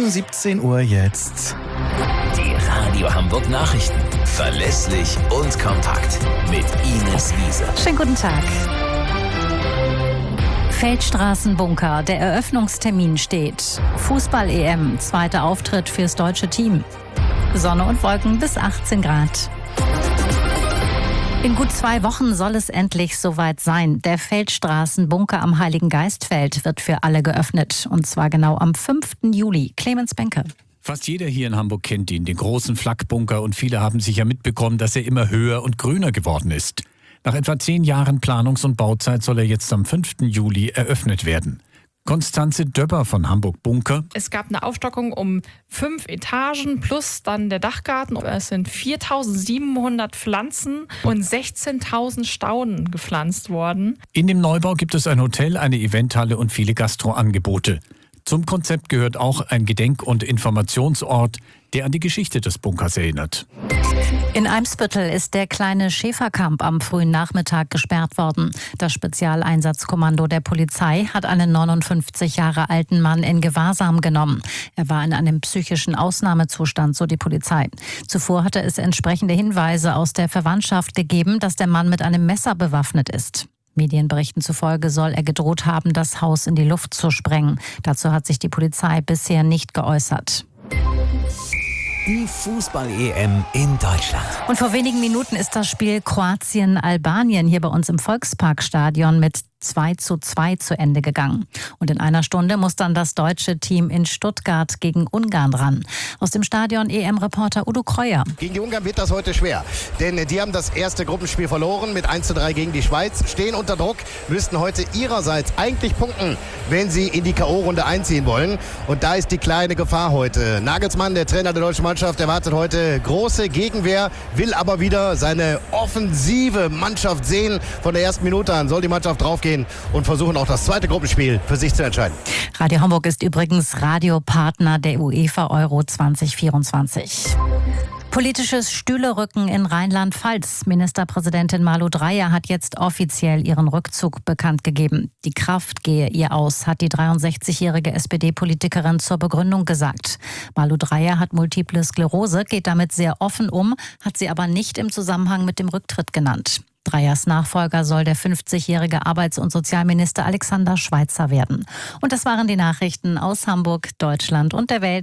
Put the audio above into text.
Um 17 Uhr jetzt. Die Radio Hamburg Nachrichten. Verlässlich und kompakt. Mit Ines Wiese. Schönen guten Tag. Feldstraßenbunker, der Eröffnungstermin steht. Fußball-EM, zweiter Auftritt fürs deutsche Team. Sonne und Wolken bis 18 Grad. In gut 2 Wochen soll es endlich soweit sein. Der Feldstraßenbunker am Heiligen Geistfeld wird für alle geöffnet. Und zwar genau am 5. Juli. Clemens Benke. Fast jeder hier in Hamburg kennt ihn, den großen Flakbunker, und viele haben sicher mitbekommen, dass er immer höher und grüner geworden ist. Nach etwa 10 Jahren Planungs- und Bauzeit soll er jetzt am 5. Juli eröffnet werden. Konstanze Döpper von Hamburg Bunker. Es gab eine Aufstockung um 5 Etagen plus dann der Dachgarten. Es sind 4.700 Pflanzen und 16.000 Stauden gepflanzt worden. In dem Neubau gibt es ein Hotel, eine Eventhalle und viele Gastroangebote. Zum Konzept gehört auch ein Gedenk- und Informationsort, der an die Geschichte des Bunkers erinnert. In Eimsbüttel ist der kleine Schäferkamp am frühen Nachmittag gesperrt worden. Das Spezialeinsatzkommando der Polizei hat einen 59 Jahre alten Mann in Gewahrsam genommen. Er war in einem psychischen Ausnahmezustand, so die Polizei. Zuvor hatte es entsprechende Hinweise aus der Verwandtschaft gegeben, dass der Mann mit einem Messer bewaffnet ist. Medienberichten zufolge soll er gedroht haben, das Haus in die Luft zu sprengen. Dazu hat sich die Polizei bisher nicht geäußert. Die Fußball-EM in Deutschland. Und vor wenigen Minuten ist das Spiel Kroatien-Albanien hier bei uns im Volksparkstadion mit 2:2 zu Ende gegangen. Und in einer Stunde muss dann das deutsche Team in Stuttgart gegen Ungarn ran. Aus dem Stadion EM-Reporter Udo Kreuer. Gegen die Ungarn wird das heute schwer, denn die haben das erste Gruppenspiel verloren mit 1:3 gegen die Schweiz, stehen unter Druck, müssten heute ihrerseits eigentlich punkten, wenn sie in die K.O.-Runde einziehen wollen. Und da ist die kleine Gefahr heute. Nagelsmann, der Trainer der deutschen Mannschaft, erwartet heute große Gegenwehr, will aber wieder seine offensive Mannschaft sehen. Von der ersten Minute an soll die Mannschaft draufgehen und versuchen auch das zweite Gruppenspiel für sich zu entscheiden. Radio Hamburg ist übrigens Radiopartner der UEFA Euro 2024. Politisches Stühlerücken in Rheinland-Pfalz. Ministerpräsidentin Malu Dreyer hat jetzt offiziell ihren Rückzug bekannt gegeben. Die Kraft gehe ihr aus, hat die 63-jährige SPD-Politikerin zur Begründung gesagt. Malu Dreyer hat multiple Sklerose, geht damit sehr offen um, hat sie aber nicht im Zusammenhang mit dem Rücktritt genannt. Dreyers Nachfolger soll der 50-jährige Arbeits- und Sozialminister Alexander Schweitzer werden. Und das waren die Nachrichten aus Hamburg, Deutschland und der Welt.